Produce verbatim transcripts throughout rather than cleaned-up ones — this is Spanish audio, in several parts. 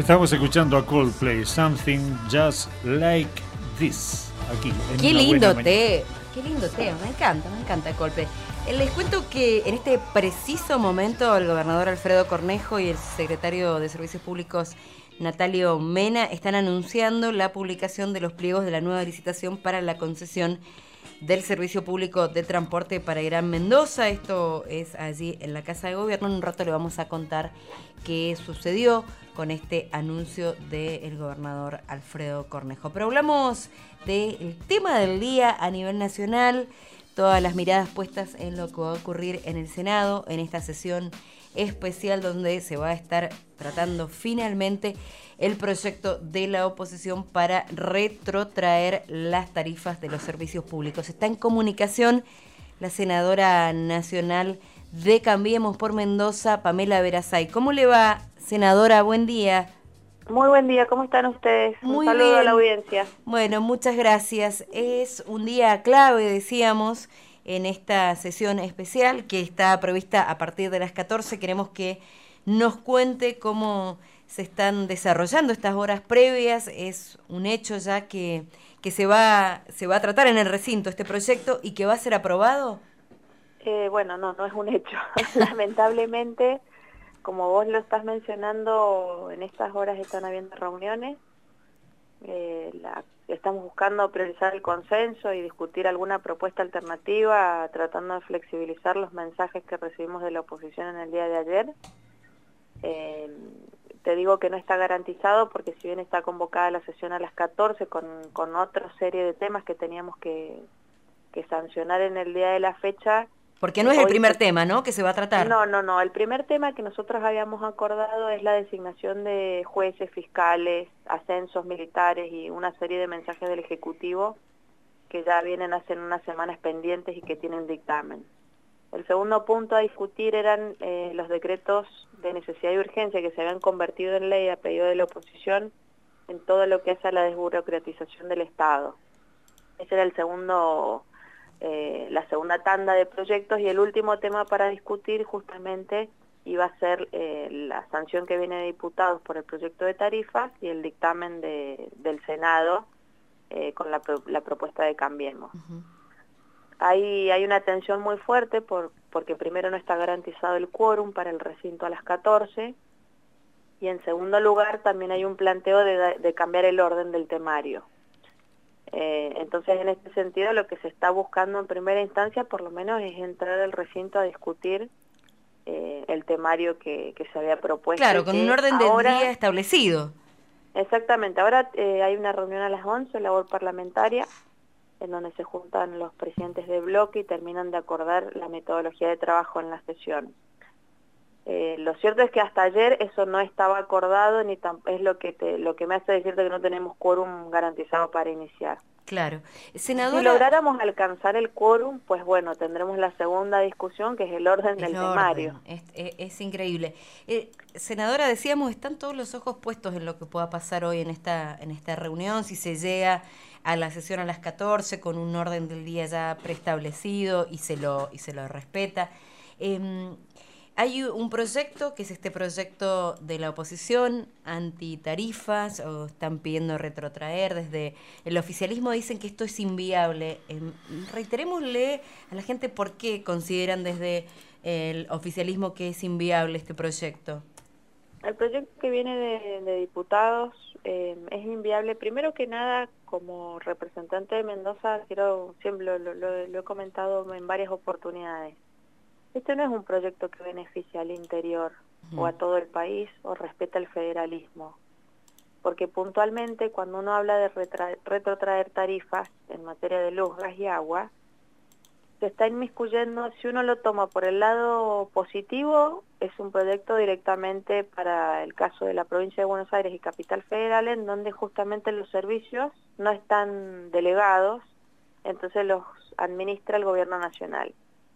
Estamos escuchando a Coldplay, Something Just Like This. Aquí, en Qué una lindo buena té, qué lindo té, me encanta, me encanta Coldplay. Eh, Les cuento que en este preciso momento el gobernador Alfredo Cornejo y el secretario de Servicios Públicos Natalio Mena están anunciando la publicación de los pliegos de la nueva licitación para la concesión del servicio público de transporte para Gran Mendoza. Esto es allí en la Casa de Gobierno. En un rato le vamos a contar qué sucedió con este anuncio del gobernador Alfredo Cornejo. Pero hablamos del tema del día a nivel nacional, todas las miradas puestas en lo que va a ocurrir en el Senado, en esta sesión especial donde se va a estar tratando finalmente el proyecto de la oposición para retrotraer las tarifas de los servicios públicos. Está en comunicación la senadora nacional de Cambiemos por Mendoza, Pamela Verasay. ¿Cómo le va, senadora? Buen día. Muy buen día, ¿cómo están ustedes? Muy Un saludo bien. a la audiencia. Bueno, muchas gracias. Es un día clave, decíamos, en esta sesión especial que está prevista a partir de las catorce. Queremos que nos cuente cómo se están desarrollando estas horas previas. Es un hecho ya que, que se va, se va a tratar en el recinto este proyecto y que va a ser aprobado. Eh, bueno, no, no es un hecho. Lamentablemente, como vos lo estás mencionando, en estas horas están habiendo reuniones. Eh, la, estamos buscando priorizar el consenso y discutir alguna propuesta alternativa, tratando de flexibilizar los mensajes que recibimos de la oposición en el día de ayer. Eh, te digo que no está garantizado porque si bien está convocada la sesión a las catorce con, con otra serie de temas que teníamos que, que sancionar en el día de la fecha. Porque no es el hoy primer se... tema, ¿no?, que se va a tratar. No, no, no. El primer tema que nosotros habíamos acordado es la designación de jueces, fiscales, ascensos militares y una serie de mensajes del Ejecutivo que ya vienen hace unas semanas pendientes y que tienen dictamen. El segundo punto a discutir eran eh, los decretos de necesidad y urgencia que se habían convertido en ley a pedido de la oposición en todo lo que es a la desburocratización del Estado. Ese era el segundo... Eh, la segunda tanda de proyectos, y el último tema para discutir justamente iba a ser eh, la sanción que viene de diputados por el proyecto de tarifas y el dictamen de, del Senado eh, con la, la propuesta de Cambiemos. Uh-huh. Hay, hay una tensión muy fuerte por, porque primero no está garantizado el quórum para el recinto a las catorce, y en segundo lugar también hay un planteo de, de cambiar el orden del temario. Eh, entonces, en este sentido, lo que se está buscando en primera instancia, por lo menos, es entrar al recinto a discutir eh, el temario que, que se había propuesto. Claro, con un orden ahora, del día establecido. Exactamente. Ahora eh, hay una reunión a las once, labor parlamentaria, en donde se juntan los presidentes de bloque y terminan de acordar la metodología de trabajo en la sesión. Eh, lo cierto es que hasta ayer eso no estaba acordado, ni tam es lo que te, lo que me hace decirte que no tenemos quórum garantizado para iniciar. Claro. Senadora... Si lográramos alcanzar el quórum, pues bueno, tendremos la segunda discusión, que es el orden el del orden. temario. Es, es, es increíble. Eh, senadora, decíamos, están todos los ojos puestos en lo que pueda pasar hoy en esta, en esta reunión, si se llega a la sesión a las catorce con un orden del día ya preestablecido y se lo, y se lo respeta. Eh, Hay un proyecto, que es este proyecto de la oposición, antitarifas, o están pidiendo retrotraer. Desde el oficialismo dicen que esto es inviable. Eh, reiterémosle a la gente por qué consideran desde el oficialismo que es inviable este proyecto. El proyecto que viene de, de diputados eh, es inviable. Primero que nada, como representante de Mendoza, quiero siempre lo, lo, lo, lo he comentado en varias oportunidades. Este no es un proyecto que beneficia al interior uh-huh. o a todo el país o respeta el federalismo, porque puntualmente cuando uno habla de retra- retrotraer tarifas en materia de luz, gas y agua, se está inmiscuyendo. Si uno lo toma por el lado positivo, es un proyecto directamente para el caso de la provincia de Buenos Aires y Capital Federal, en donde justamente los servicios no están delegados, entonces los administra el gobierno nacional.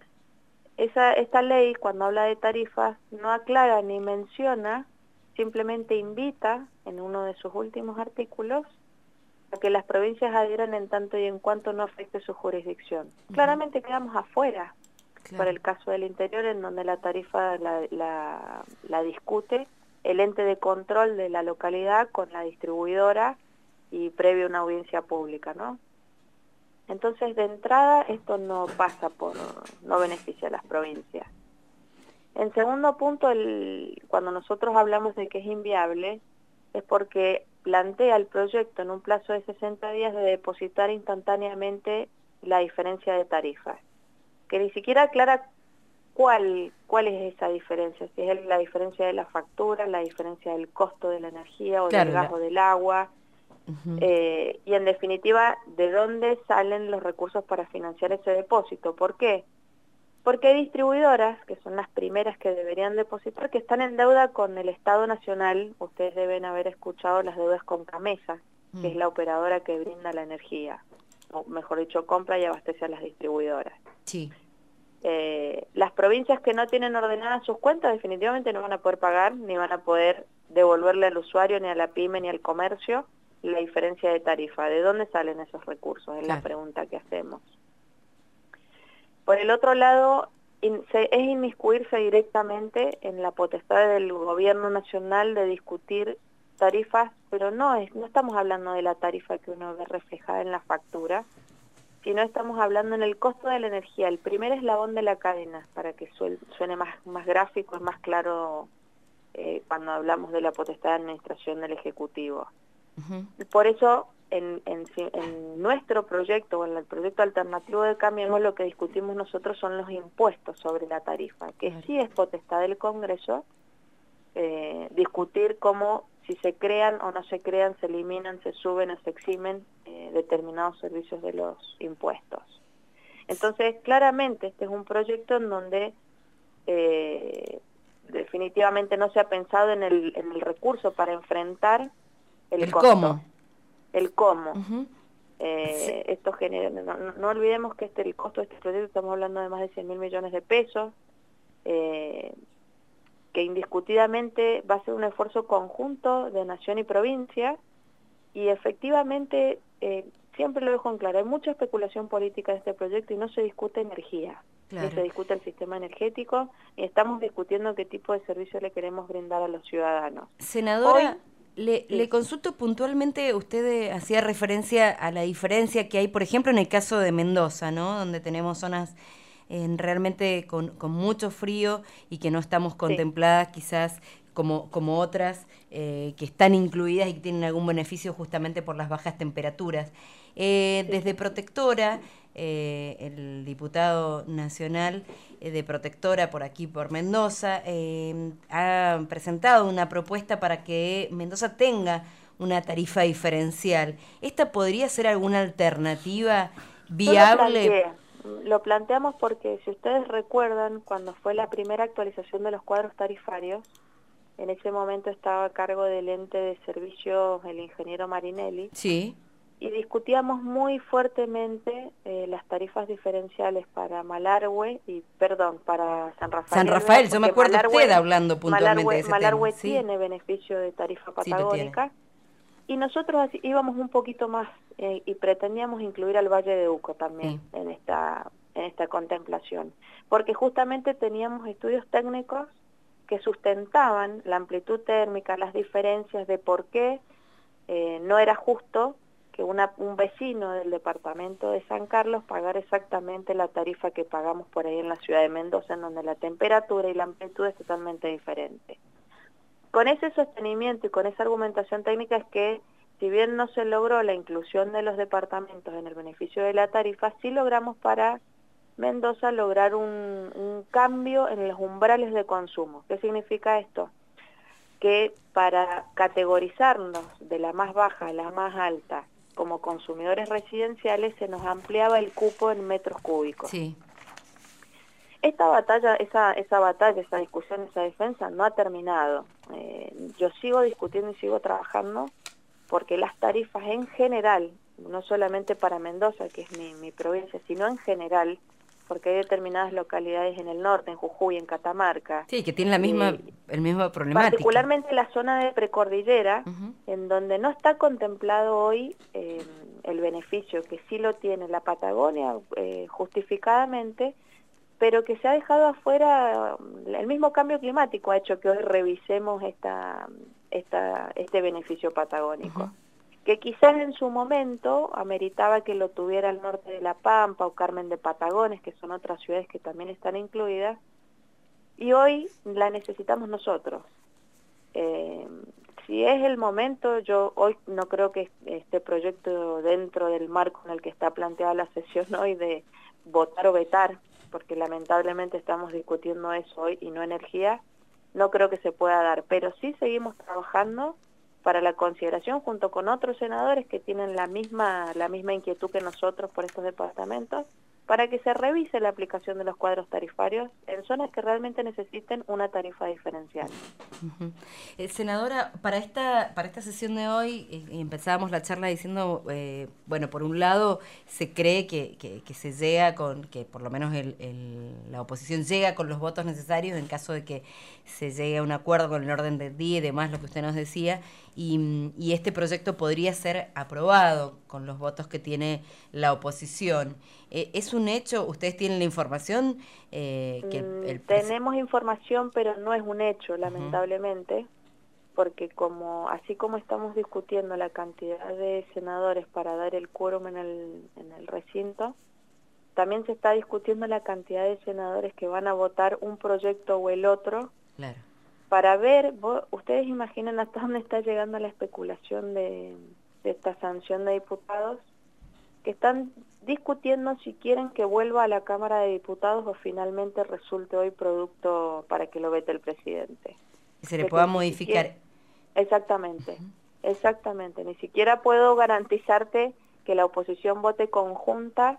Esa, esta ley, cuando habla de tarifas, no aclara ni menciona, simplemente invita, en uno de sus últimos artículos, a que las provincias adhieran en tanto y en cuanto no afecte su jurisdicción. Uh-huh. Claramente quedamos afuera, claro. Para el caso del interior, en donde la tarifa la, la, la discute el ente de control de la localidad con la distribuidora y previo una audiencia pública, ¿no? Entonces, de entrada, esto no pasa por, no beneficia a las provincias. En segundo punto, el, cuando nosotros hablamos de que es inviable, es porque plantea el proyecto en un plazo de sesenta días de depositar instantáneamente la diferencia de tarifas, que ni siquiera aclara cuál, cuál es esa diferencia, si es la diferencia de la factura, la diferencia del costo de la energía o Claro, del gas la... o del agua, Uh-huh. eh, y en definitiva, de dónde salen los recursos para financiar ese depósito. ¿Por qué? Porque hay distribuidoras, que son las primeras que deberían depositar, que están en deuda con el Estado Nacional. Ustedes deben haber escuchado las deudas con Camesa, mm. que es la operadora que brinda la energía, o mejor dicho, compra y abastece a las distribuidoras. Sí. Eh, las provincias que no tienen ordenadas sus cuentas definitivamente no van a poder pagar, ni van a poder devolverle al usuario, ni a la pyme, ni al comercio la diferencia de tarifa. ¿De dónde salen esos recursos? Es claro. La pregunta que hacemos. Por el otro lado, in, se, es inmiscuirse directamente en la potestad del gobierno nacional de discutir tarifas, pero no es, no estamos hablando de la tarifa que uno ve reflejada en la factura, sino estamos hablando en el costo de la energía, el primer eslabón de la cadena, para que suene, suene más, más gráfico, es más claro eh, cuando hablamos de la potestad de administración del Ejecutivo. Uh-huh. Por eso, en, en, en nuestro proyecto, o en el proyecto alternativo de Cambiemos, lo que discutimos nosotros son los impuestos sobre la tarifa, que claro. Sí es potestad del Congreso eh, discutir cómo, si se crean o no se crean, se eliminan, se suben o se eximen eh, determinados servicios de los impuestos. Entonces, claramente, este es un proyecto en donde eh, definitivamente no se ha pensado en el, en el recurso para enfrentar el, el costo. cómo. El cómo. Uh-huh. eh, sí. Esto genera, no, no, no olvidemos que este, el costo de este proyecto, estamos hablando de más de cien mil millones de pesos, eh, que indiscutidamente va a ser un esfuerzo conjunto de nación y provincia, y efectivamente, eh, siempre lo dejo en claro, hay mucha especulación política de este proyecto y no se discute energía, claro. Ni se discute el sistema energético, ni estamos discutiendo qué tipo de servicio le queremos brindar a los ciudadanos. Senadora, Hoy, le, sí. le consulto puntualmente, usted hacía referencia a la diferencia que hay, por ejemplo, en el caso de Mendoza, ¿no? Donde tenemos zonas eh, realmente con, con mucho frío y que no estamos contempladas sí. quizás como, como otras eh, que están incluidas y que tienen algún beneficio justamente por las bajas temperaturas. Eh, sí. Desde Protectora, eh, el diputado nacional eh, de Protectora por aquí, por Mendoza, eh, ha presentado una propuesta para que Mendoza tenga una tarifa diferencial. ¿Esta podría ser alguna alternativa viable? Lo planteamos porque, si ustedes recuerdan, cuando fue la primera actualización de los cuadros tarifarios, en ese momento estaba a cargo del ente de servicios el ingeniero Marinelli. Sí. Y discutíamos muy fuertemente eh, las tarifas diferenciales para Malargüe y, perdón, para San Rafael. San Rafael, yo me acuerdo Malargüe, usted hablando puntualmente Malargüe, de ese Malargüe tema. Sí. Tiene beneficio de tarifa patagónica. Sí, y nosotros íbamos un poquito más eh, y pretendíamos incluir al Valle de Uco también sí. en esta en esta contemplación, porque justamente teníamos estudios técnicos que sustentaban la amplitud térmica, las diferencias de por qué eh, no era justo que una, un vecino del departamento de San Carlos pagara exactamente la tarifa que pagamos por ahí en la ciudad de Mendoza, en donde la temperatura y la amplitud es totalmente diferente. Con ese sostenimiento y con esa argumentación técnica es que, si bien no se logró la inclusión de los departamentos en el beneficio de la tarifa, sí logramos para Mendoza lograr un, un cambio en los umbrales de consumo. ¿Qué significa esto? Que para categorizarnos de la más baja a la más alta como consumidores residenciales se nos ampliaba el cupo en metros cúbicos. Sí. Esta batalla, esa, esa batalla, esa discusión, esa defensa no ha terminado. Eh, yo sigo discutiendo y sigo trabajando porque las tarifas en general, no solamente para Mendoza, que es mi, mi provincia, sino en general, porque hay determinadas localidades en el norte, en Jujuy, en Catamarca. Sí, que tienen la misma, eh, el mismo problemática. Particularmente la zona de precordillera, uh-huh. en donde no está contemplado hoy eh, el beneficio, que sí lo tiene la Patagonia, eh, justificadamente, pero que se ha dejado afuera. El mismo cambio climático ha hecho que hoy revisemos esta, esta, este beneficio patagónico. Uh-huh. Que quizás en su momento ameritaba que lo tuviera el norte de La Pampa o Carmen de Patagones, que son otras ciudades que también están incluidas, y hoy la necesitamos nosotros. Eh, si es el momento, yo hoy no creo que este proyecto, dentro del marco en el que está planteada la sesión hoy, de votar o vetar, porque lamentablemente estamos discutiendo eso hoy y no energía, no creo que se pueda dar, pero sí seguimos trabajando para la consideración junto con otros senadores que tienen la misma, la misma inquietud que nosotros por estos departamentos, para que se revise la aplicación de los cuadros tarifarios en zonas que realmente necesiten una tarifa diferencial. Uh-huh. eh, senadora, para esta para esta sesión de hoy, eh, empezábamos la charla diciendo, eh, bueno, por un lado se cree que, que, que se llega con, que por lo menos el, el, la oposición llega con los votos necesarios en caso de que se llegue a un acuerdo con el orden del día y demás, lo que usted nos decía, y, y este proyecto podría ser aprobado con los votos que tiene la oposición. Eh, ¿Es un hecho? ¿Ustedes tienen la información? Eh, que el, el Tenemos información, pero no es un hecho, lamentablemente, uh-huh. porque como así como estamos discutiendo la cantidad de senadores para dar el quórum en el, en el recinto, también se está discutiendo la cantidad de senadores que van a votar un proyecto o el otro. Claro. Para ver, vos, ustedes imaginen hasta dónde está llegando la especulación de, de esta sanción de diputados, que están discutiendo si quieren que vuelva a la Cámara de Diputados o finalmente resulte hoy producto para que lo vete el presidente. Y se le pueda modificar. Siquiera, exactamente, uh-huh. exactamente. Ni siquiera puedo garantizarte que la oposición vote conjunta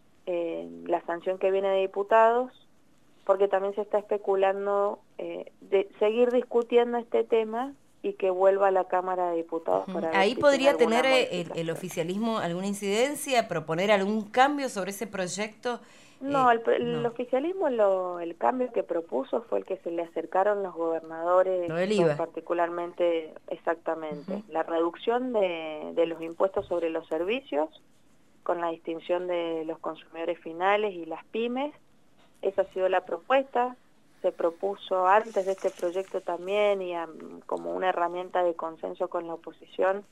eh, la sanción que viene de diputados, porque también se está especulando eh, de seguir discutiendo este tema y que vuelva a la Cámara de Diputados. Uh-huh. Para ver Ahí si podría tener el, el oficialismo alguna incidencia, proponer algún cambio sobre ese proyecto. No, eh, el, el no. oficialismo, lo, el cambio que propuso fue el que se le acercaron los gobernadores, Lo del I V A. particularmente, exactamente, uh-huh. la reducción de, de los impuestos sobre los servicios, con la distinción de los consumidores finales y las pymes. Esa ha sido la propuesta. Se propuso antes de este proyecto también, y um, como una herramienta de consenso con la oposición,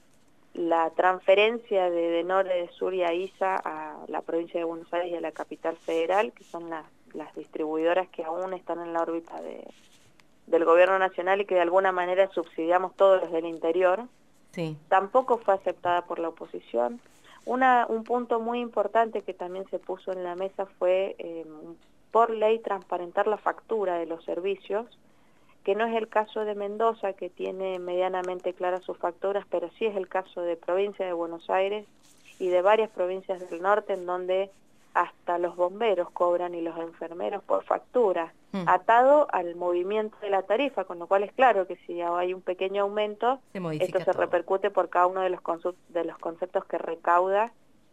la transferencia de Denor, de Sur y AISA a la provincia de Buenos Aires y a la capital federal, que son las, las distribuidoras que aún están en la órbita de, del gobierno nacional y que de alguna manera subsidiamos todos los del interior. Sí. Tampoco fue aceptada por la oposición. Una, un punto muy importante que también se puso en la mesa fue eh, por ley transparentar la factura de los servicios, que no es el caso de Mendoza, que tiene medianamente claras sus facturas, pero sí es el caso de provincia de Buenos Aires y de varias provincias del norte, en donde hasta los bomberos cobran y los enfermeros por factura, mm. atado al movimiento de la tarifa, con lo cual es claro que si hay un pequeño aumento, se esto se todo. repercute por cada uno de los, de los conceptos que recauda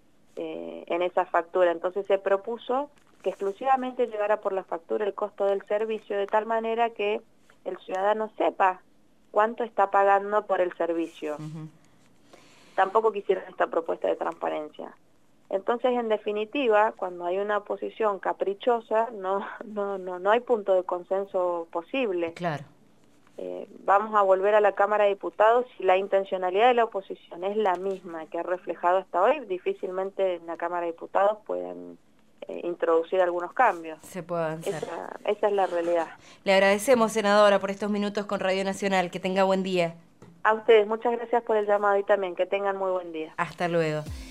eh, en esa factura. Entonces se propuso que exclusivamente llegara por la factura el costo del servicio, de tal manera que el ciudadano sepa cuánto está pagando por el servicio. Uh-huh. Tampoco quisieron esta propuesta de transparencia. Entonces, en definitiva, cuando hay una oposición caprichosa, no no no no hay punto de consenso posible. Claro. Eh, vamos a volver a la Cámara de Diputados. Si la intencionalidad de la oposición es la misma que ha reflejado hasta hoy, difícilmente en la Cámara de Diputados pueden Eh, introducir algunos cambios. Se puede avanzar. Esa, esa es la realidad. Le agradecemos, senadora, por estos minutos con Radio Nacional. Que tenga buen día. A ustedes, muchas gracias por el llamado y también que tengan muy buen día. Hasta luego.